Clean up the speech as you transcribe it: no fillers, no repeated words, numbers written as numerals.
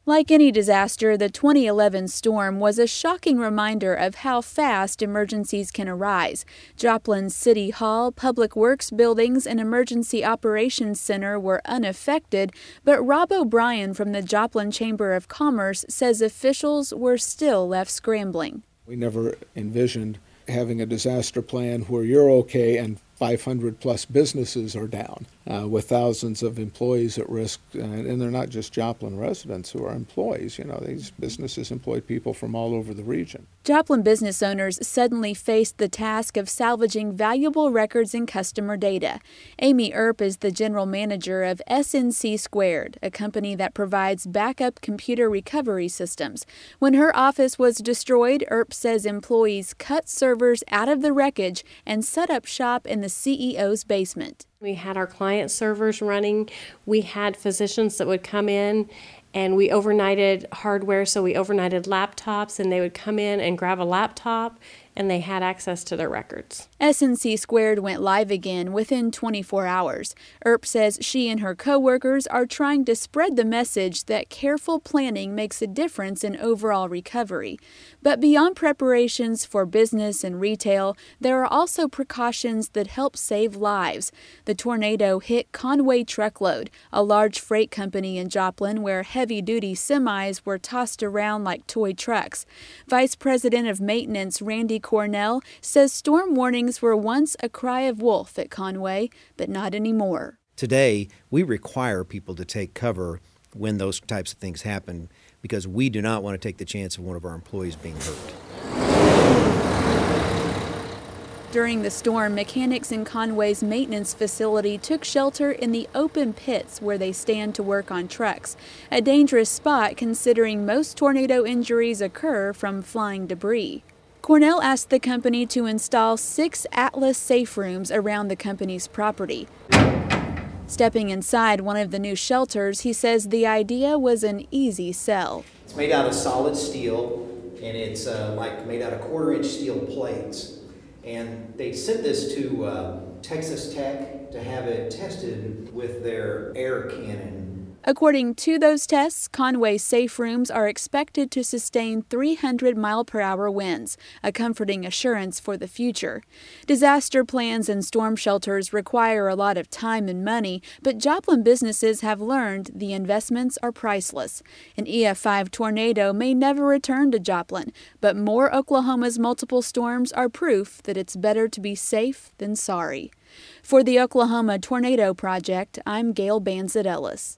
Like any disaster, the 2011 storm was a shocking reminder of how fast emergencies can arise. Joplin's City Hall, Public Works buildings, and Emergency Operations Center were unaffected, but Rob O'Brien from the Joplin Chamber of Commerce says officials were still left scrambling. We never envisioned having a disaster plan where you're okay and 500 plus businesses are down with thousands of employees at risk. And they're not just Joplin residents who are employees. You know, these businesses employ people from all over the region. Joplin business owners suddenly faced the task of salvaging valuable records and customer data. Amy Earp is the general manager of SNC Squared, a company that provides backup computer recovery systems. When her office was destroyed, Earp says employees cut servers out of the wreckage and set up shop in the CEO's basement. We had our client servers running. We had physicians that would come in, and we overnighted hardware, so we overnighted laptops, and they would come in and grab a laptop, and they had access to their records. SNC Squared went live again within 24 hours. Earp says she and her co-workers are trying to spread the message that careful planning makes a difference in overall recovery. But beyond preparations for business and retail, there are also precautions that help save lives. The tornado hit Conway Truckload, a large freight company in Joplin where heavy-duty semis were tossed around like toy trucks. Vice President of Maintenance Randy Cornell says storm warnings were once a cry of wolf at Conway, but not anymore. Today, we require people to take cover when those types of things happen because we do not want to take the chance of one of our employees being hurt. During the storm, mechanics in Conway's maintenance facility took shelter in the open pits where they stand to work on trucks, a dangerous spot considering most tornado injuries occur from flying debris. Cornell asked the company to install 6 Atlas safe rooms around the company's property. Stepping inside one of the new shelters, he says the idea was an easy sell. It's made out of solid steel, and it's like made out of 1/4-inch steel plates. And they sent this to Texas Tech to have it tested with their air cannon. According to those tests, Conway safe rooms are expected to sustain 300-mile-per-hour winds, a comforting assurance for the future. Disaster plans and storm shelters require a lot of time and money, but Joplin businesses have learned the investments are priceless. An EF5 tornado may never return to Joplin, but more Oklahoma's multiple storms are proof that it's better to be safe than sorry. For the Oklahoma Tornado Project, I'm Gail Banzett Ellis.